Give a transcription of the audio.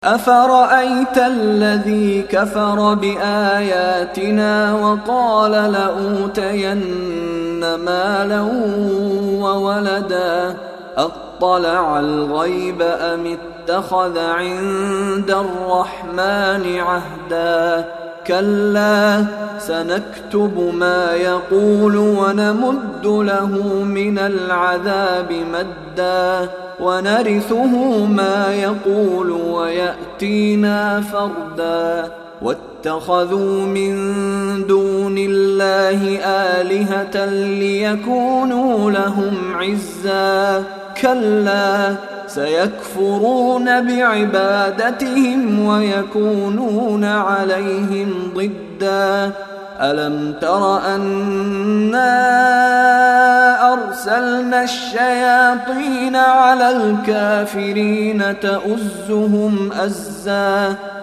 أفرأيت الذي كفر بآياتنا وقال لأوتين مالا وولدا أطلع الغيب أم اتخذ عند الرحمن عهدا كلا سنكتب ما يقول ونمد له من العذاب مدا ونرثه ما يقول ويأتينا فردا واتخذوا من دون الله آلهة ليكونوا لهم عزا كلا سيكفرون بعبادتهم ويكونون عليهم ضدا ألم تر أنا أرسلنا الشياطين على الكافرين تؤزهم أزا